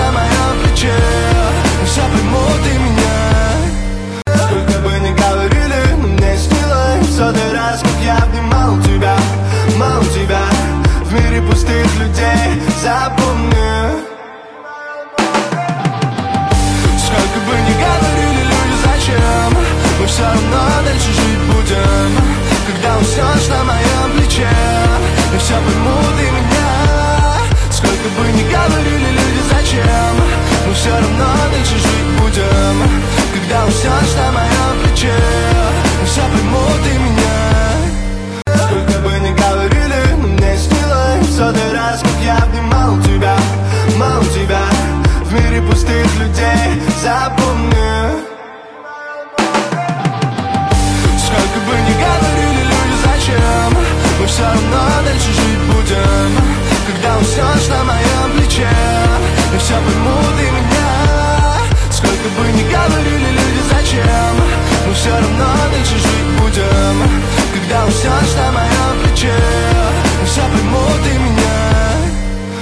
на моем плече, все поймут и меня. Сколько бы ни говорили, но мне снилось в сотый раз, как я обнимал тебя, мол тебя. В мире пустых людей запомни. Сколько бы ни говорили люди, зачем, мы все равно дальше жить будем. Когда уснешь на моем плече, и все поймут и меня. Сколько бы ни говорили люди, зачем, мы все равно дальше жить будем. Когда уснешь на моем плече, и все поймут и меня. Сколько бы ни говорили, но мне снилось в сотый раз, как я обнимал тебя, мол тебя. В мире пустых людей запомни. Сколько бы ни говорили люди, зачем, мы все равно дальше жить будем. Когда уснешь на моем плече, и все поймут и